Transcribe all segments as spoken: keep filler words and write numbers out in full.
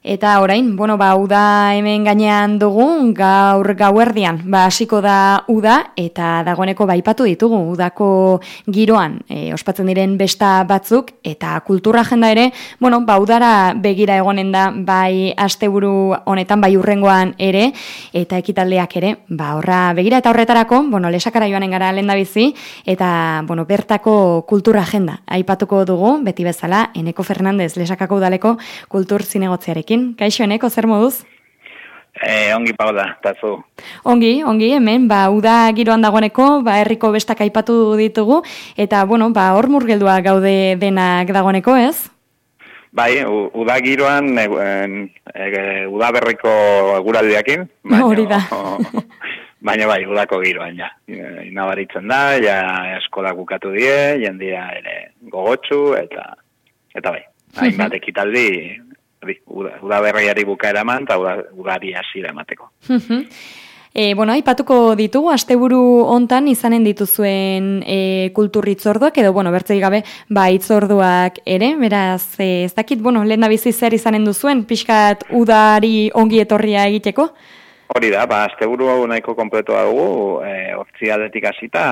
Eta orain, bueno, ba, uda hemen gainean dugu, gaur gauerdian, ba, hasiko da uda, eta dagoeneko baipatu ditugu, udako giroan, e, ospatzen diren besta batzuk, eta kultura agenda ere, bueno, ba, udara begira egonen da, bai asteburu honetan, bai urrengoan ere, eta ekitaldeak ere, ba, horra begira, eta horretarako, bueno, lesakara joanen gara lehen da bizi, eta, bueno, bertako kultura agenda, aipatuko dugu, beti bezala, Eneko Fernandez, lesakako udaleko kultur zinegotziarekin. Kaixo, Eneko, zer moduz? Eh, ongi Paula, eta zu? Ongi, ongi, hemen, ba, uda giroan dagoeneko, ba, herriko bestak aipatu ditugu, eta, bueno, ba, hor murgeldua gaude denak dagoeneko, ez? Bai, uda giroan, e, e, uda berriko eguraldiakin, hori da. Baina bai, udako giroan, ja. Inabaritzen da, ja, eskola bukatu die, jendia ere gogotsu, eta, eta bai, hainbat ekitaldi, Uda, uda berriari bukaera eman, eta uda, udari hasiera emateko. e, bueno, aipatuko ditugu, asteburu hontan izanen dituzuen e, kulturritzorduak, edo, bueno, bertzei gabe, ba, itzorduak ere, beraz, e, ez dakit, bueno, lehen da bizi zer izanen duzuen, pixkat udari ongi etorria egiteko? Hori da, ba, asteburu hau nahiko konpletoa dugu, e, ortzialdetik hasita,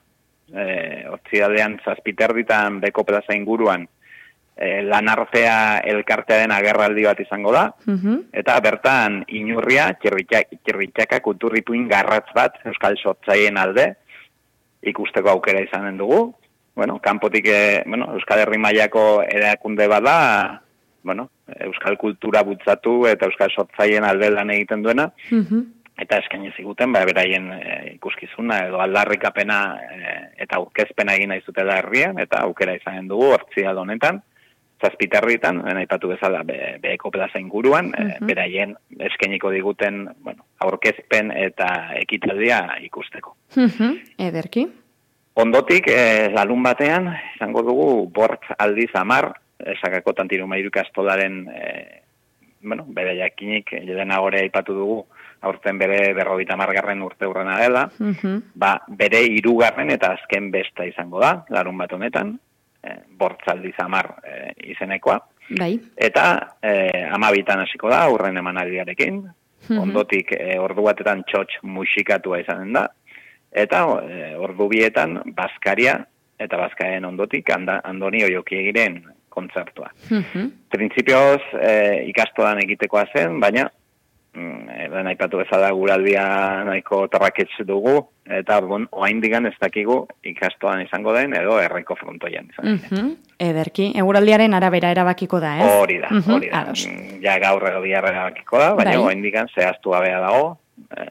e, ortzialdean zazpiterditan beko plaza inguruan, E, lanartea elkartearen agerraldi bat izango da, uh-huh. Eta bertan inurria, txirritxaka kulturrituin garratz bat, Euskal Sortzaien alde, ikusteko aukera izanen dugu. Bueno, kanpotik, e, bueno, Euskal Herri mailako erakunde bada, bueno, Euskal kultura bultzatu eta Euskal Sortzaien alde lan egiten duena, uh-huh. Eta eskaini ziguten, ba, beraien e, ikuskizuna edo aldarrikapena e, eta aurkezpena egin nahi zutela herrian, eta aukera izanen dugu hortzial honetan, zazpitarritan, aipatu bezala be, beheko plaza inguruan, uh-huh. e, beraien eskainiko diguten, bueno, aurkezpen eta ekitaldia ikusteko. Uh-huh. Ederki. Ondotik, e, larun batean, izango dugu, bortz aldiz amar, esakako tantiru mairu ikastolaren, e, bueno, bere jakinik, lehenagore aipatu dugu, aurten bere berrogeita hamargarren urte urrena dela, uh-huh. Ba, bere hirugarren eta azken besta izango da, larun bat honetan, bortzaldi zamar e, izenekoa. Bai. Eta e, amabitan hasiko da, urren emanaldiarekin. Mm-hmm. Ondotik e, ordu batetan txotx musikatua izanen da. Eta e, ordu bietan bazkaria, eta bazkarien ondotik anda, andoni oioki egiren kontzertua. Mm-hmm. Printzipioz e, ikastolan egitekoa zen, baina lehen aipatu bezala guraldia nahiko tarraketz dugu, eta bon, oain digan ez dakigu ikastoan izango den, edo erreko frontoian izan. Uh-huh. Ederki, eguraldiaren arabera erabakiko da, ez? Hori da, uh-huh. hori da. Ja gaur edo bihar erabakiko da, baina oain digan zehaztu gabea dago, eh,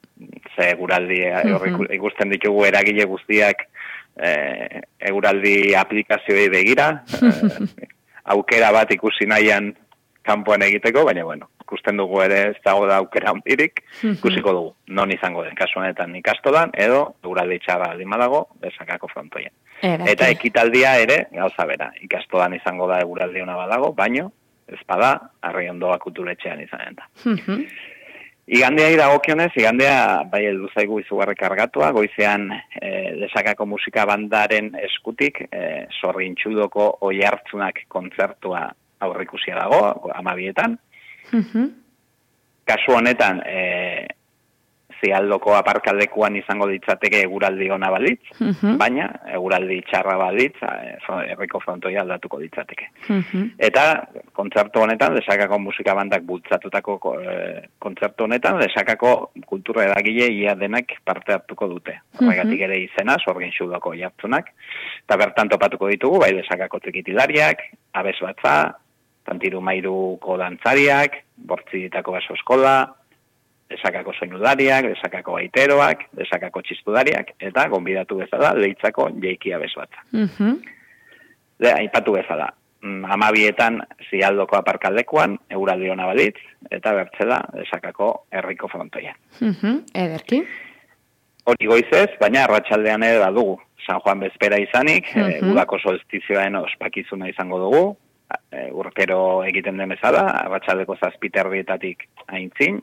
ze eguraldi, uh-huh. ikusten ditugu eragile guztiak eh, eguraldi aplikazioei begira, eh, aukera bat ikusi nahian kanpoan egiteko, baina bueno, ikusten dugu ere ez dago da aukera handirik, ikusiko dugu, non izango den kasu honetan ikastolan, edo eguraldi txarra aldima dago, besakako frontoien. Eta ekitaldia ere, gauza bera, ikastolan izango da eguraldi hona badago, baino, ez bada, Arriondoa kulturetxean izanen da. Uh-huh. Igandea iragokionez, igandea bai heldu zaigu izugarri kargatua, goizean e, Lesakako musika bandaren eskutik, e, Zorrintxudoko oihartzunak kontzertua aurrikusia dago, amabietan. Uh-huh. Kasu honetan, e, Zialdoko aparkaldekuan izango ditzateke eguraldi ona balitz, uh-huh. baina eguraldi txarra balitz, herriko frontoia aldatuko ditzateke. Uh-huh. Eta kontzertu honetan, Lesakako musika bandak bultzatutako e, kontzertu honetan, Lesakako kultura eragile ia denak parte hartuko dute. Horregatik uh-huh. ere izena, Zorrintxudoko jartzunak, eta bertan topatuko ditugu, bai Lesakako trikitilariak, abez batza, tantiru mairuko dantzariak, bortziditako baso eskola, Lesakako soinudariak, Lesakako aiteroak, Lesakako txistudariak, eta gonbidatu bezala Leitzako jeiki abez batza. Uh-huh. Le, aipatu bezala, amabietan Zialdoko aparkaldekuan, eguraldi ona balitz, eta bertzela Lesakako herriko frontoian. Uh-huh. Ederki. Hori goizez, baina arratsaldean ere da dugu. San Juan bezpera izanik, uh-huh. e, udako solstizioen ospakizuna izango dugu, e, urtero egiten den bezala, arratsaldeko zazpiterdietatik aintzin,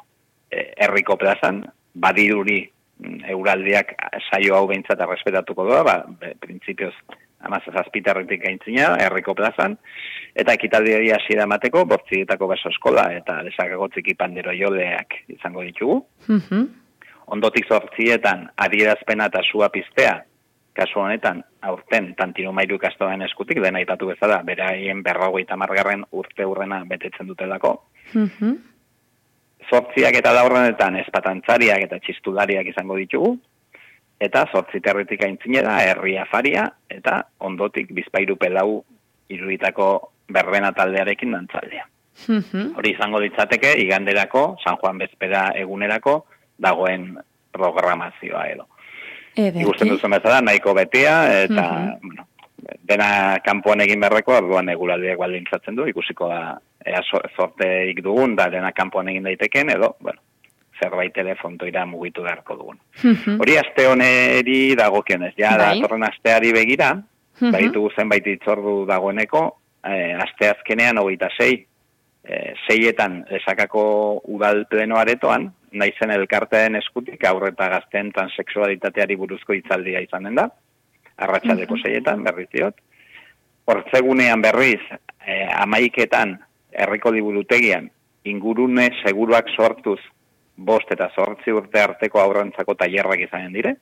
herriko plazan, badiruri euraldiak saio hau behintzat arrespetatuko doa, ba, printzipioz amazazazpiterritik gaintzina, herriko plazan, eta ekitaldi hori hasiera emateko, bortzietako baso eskola, eta Lesakako txiki pandero joleak izango ditugu. Mm-hmm. Ondotik zortzietan, adierazpena eta sua piztea, kasu honetan, aurten, Tantino Mairu ikastolen eskutik, dena aipatu bezala, beraien berrogeita hamargarren urte hurrena betetzen dutelako. Mm-hmm. Zortziak eta laurrenetan espatantzariak eta txistulariak izango ditugu, eta zortzi territik aintzinera, herri afaria, eta ondotik bizpairu pelau iruditako berbena taldearekin dantzaldea. Mm-hmm. Hori izango ditzateke, iganderako, San Juan bezpera egunerako, dagoen programazioa edo. Igusten duzen bezala, nahiko betea, eta mm-hmm. bueno, dena kanpoan egin beharreko, orduan eguraldiak baldintzatzen du, ikusiko da, ea zorteik dugun, da dena kanpoan egin daiteken, edo, bueno, zerbait ere fontoira mugitu beharko dugun. Mm-hmm. Hori aste honeri dagokionez, ja, bai. datorren asteari begira, mm-hmm. baitu zenbait itzordu dagoeneko, eh, aste azkenean hogeita sei, eh, seietan Lesakako udal pleno aretoan, naizen elkarteen eskutik aurre eta gazteen transexualitateari buruzko hitzaldia izanen da, arratsaldeko mm-hmm. seietan, berriz diot. Hortzegunean berriz, eh, amaiketan, herriko liburutegian, ingurune seguruak sortuz, bost eta zortzi urte arteko aurrentzako tailerrak izanen dire.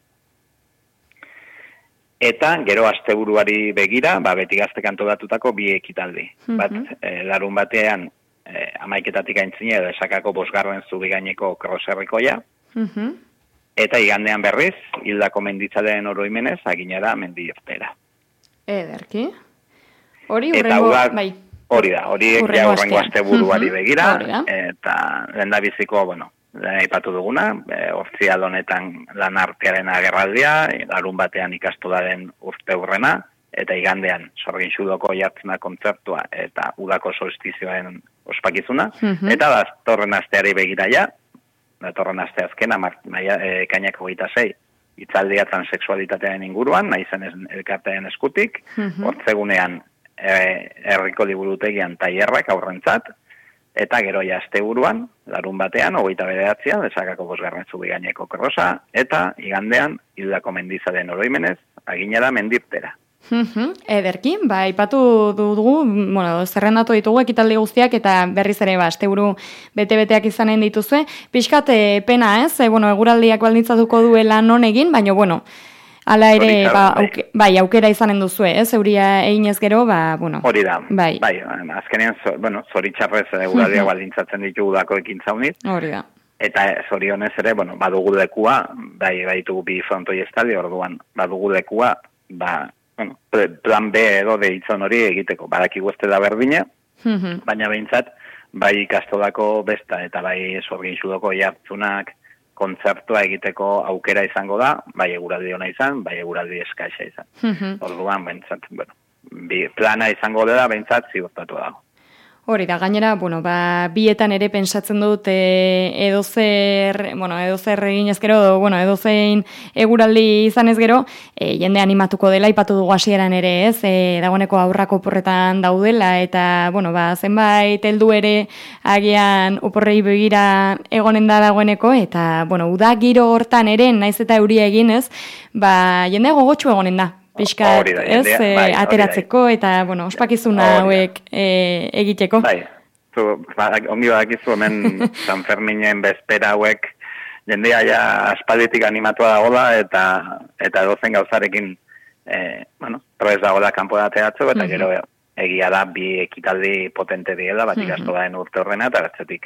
Eta gero asteburuari begira, ba, beti gaztek antolatutako bi ekitaldi. Mm-hmm. Bat, e, larun batean, e, amaiketatik aintzine, Lesakako bosgarren zubigaineko kroserrikoia. Mm-hmm. Eta igandean berriz, hildako menditzaleen oroimenez, aginera mendi irtera. Ederki. Hori urrengo, bai. Hori da, hori ja urrengo asteburuari mm-hmm. begira, eta lendabiziko, bueno, aipatu duguna, e, ortzial honetan lan artearen agerraldia, larun batean ikastolaren urte hurrena, eta igandean sorgin xudoko jartzena kontzertua eta udako solstizioen ospakizuna, mm-hmm. eta datorren asteari begira ja, datorren aste azkena, e, kainak hogeita sei, hitzaldia transexualitatearen inguruan, naizen elkartearen eskutik, mm-hmm. hortzegunean e, herriko liburutegian tailerrak aurrentzat, eta gero ja asteburuan, larun batean, hogeita bederatzean, Lesakako bosgarren zubigaineko krosa, eta igandean, hildako mendizalen oroimenez, aginera mendirtera. Mm-hmm. Ederki, ba, ipatu dugu, bueno, zerrendatu ditugu ekitaldi guztiak, eta berriz ere, ba, asteburu bete-beteak izanen dituzue. Pixkat, pena ez, e, bueno, eguraldiak baldintzatuko duela non egin, baina, bueno, hala ere, ba, auke, bai, aukera izanen duzue, ez, euria eginez gero, ba, bueno. Hori da, bai, bai azkenean, zo, bueno, zoritxarrez eguraldiak baldintzatzen ditugu dako ekintza unit. Hori da. Eta zorionez ere, bueno, badugu lekua, bai, baitugu bi frontoi estali, orduan, badugu lekua, ba, bueno, plan B edo deitzon hori egiteko, badakigu ez da berdina, mm-hmm. baina behintzat, bai ikastolako besta eta bai sorgin xudoko jartzunak, kontzertua egiteko aukera izango da, bai eguraldi ona izan, bai eguraldi eskaisa izan. Mm-hmm. Orduan, behintzat, bueno, bi plana izango dela, behintzat, ziurtatu dago. Hori da, gainera, bueno, ba, bietan ere pensatzen dut e, edozer, bueno, edozer egin ezkero, bueno, edozein eguraldi izan ez gero, e, jende animatuko dela, ipatu dugu hasieran ere, ez, e, dagoeneko aurrako oporretan daudela, eta, bueno, ba, zenbait heldu ere agian oporrei begira egonen da dagoeneko, eta, bueno, uda giro hortan ere, naiz eta euria egin ez, ba, jende gogotxu egonen da. Piskat, ez, e, bai, ateratzeko, eta, bueno, ospakizuna hauek e, egiteko. Bai, zu, ba, ongi badakizu hemen San Ferminen bezpera hauek jendea ja aspalditik animatua dagoela, eta eta dozen gauzarekin, e, bueno, proez dagoela kanpo da ateratzeko, eta mm-hmm. gero egia da bi ekitaldi potente diela, bat ikasto mm-hmm. daen urte horrena, eta batzetik,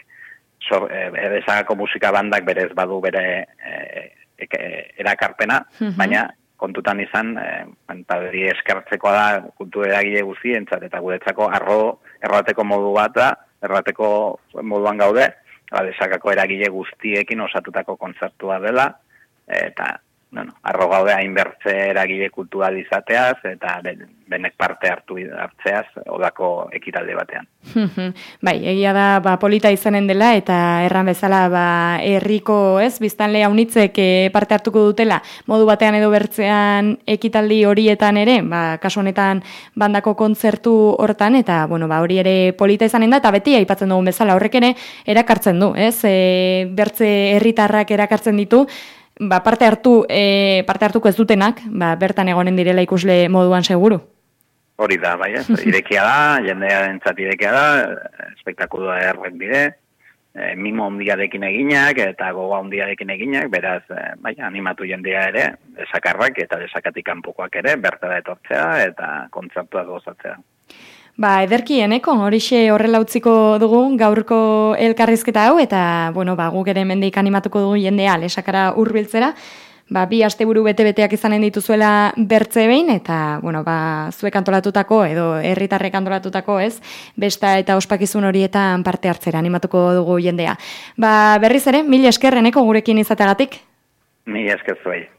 e, Lesakako musika bandak berez badu bere e, e, erakarpena, mm-hmm. baina kontutan izan, eh, hori eskertzekoa da kultu eragile guztientzat, eta guretzako arro errateko modu bat da, errateko moduan gaude, Lesakako eragile guztiekin osatutako kontzertua dela, eta, bueno, arro gaude hainbertze eragile kultural izateaz, eta benek parte hartu hartzeaz, odako ekitalde batean. Bai, egia da, ba, polita izanen dela, eta erran bezala, ba, herriko, ez, biztanle haunitzek parte hartuko dutela, modu batean edo bertzean ekitaldi horietan ere, ba, kasu honetan bandako kontzertu hortan, eta, bueno, ba, hori ere polita izanen da, eta beti aipatzen dugun bezala, horrek ere erakartzen du, ez, e, bertze herritarrak erakartzen ditu, ba, parte hartu, e, parte hartuko ez dutenak, ba, bertan egonen direla ikusle moduan seguru. Hori da, bai, ez, irekia da, jendearen zat irekia da, espektakulua erren bide, e, mimo handiarekin eginak, eta goga handiarekin eginak, beraz, e, bai, animatu jendea ere, desakarrak eta desakatik kanpokoak ere, bertara etortzea eta kontzertua gozatzea. Ba, ederki, eneko, horixe horrela utziko dugu gaurko elkarrizketa hau, eta, bueno, ba, guk ere mendeik animatuko dugu jendea lesakara hurbiltzera, ba, bi asteburu bete-beteak izanen dituzuela bertze behin, eta, bueno, ba, zuek antolatutako, edo herritarrek antolatutako, ez, besta eta ospakizun horietan parte hartzera animatuko dugu jendea. Ba, berriz ere, mil esker, eneko, gurekin izateagatik? Mil esker zuei.